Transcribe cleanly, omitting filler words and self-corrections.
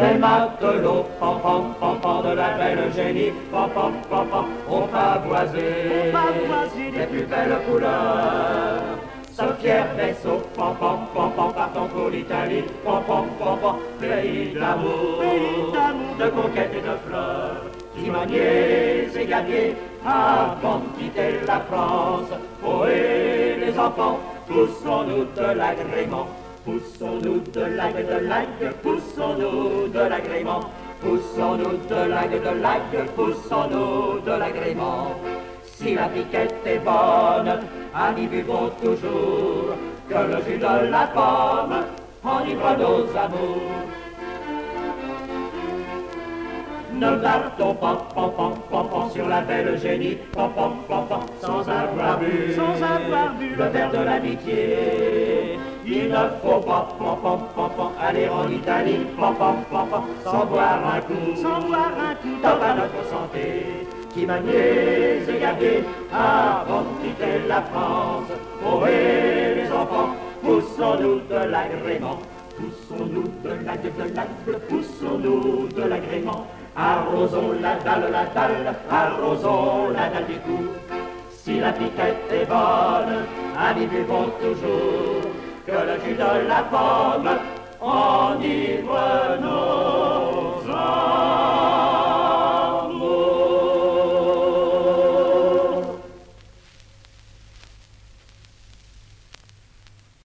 Les matelots, pam pam pam pam de la belle génie, pam pam pam pam, ont pavoisé les plus belles couleurs. Ce fier vaisseau, pam pam pam pam, partant pour l'Italie, pam pam pam pam, pays d'amour, de conquête et de fleurs. Timoniers et gabiers, avant de quitter la France, ohé les enfants, poussons-nous de l'agrément. Poussons-nous de l'aigle, poussons-nous de l'agrément. Poussons-nous de l'aigle, poussons-nous de l'agrément. Si la piquette est bonne, amis buvons toujours, que le jus de la pomme enivre nos amours. Ne partons pas, pam, pam, pam, pam, sur la belle génie, pam, pam, pam, pam, sans avoir bu le verre de l'amitié. Il ne faut pas, pam, pam, pam, pam, aller en Italie, pam, pam, pam, pam, sans boire un coup, top à notre santé. Timoniers et gabiers, avant de quitter la France, ohé les enfants, poussons-nous de l'agrément. Poussons-nous de l'aigle, poussons-nous de l'agrément. Arrosons la dalle, arrosons la dalle du cou. Si la piquette est bonne, amis buvons toujours, que le jus de la pomme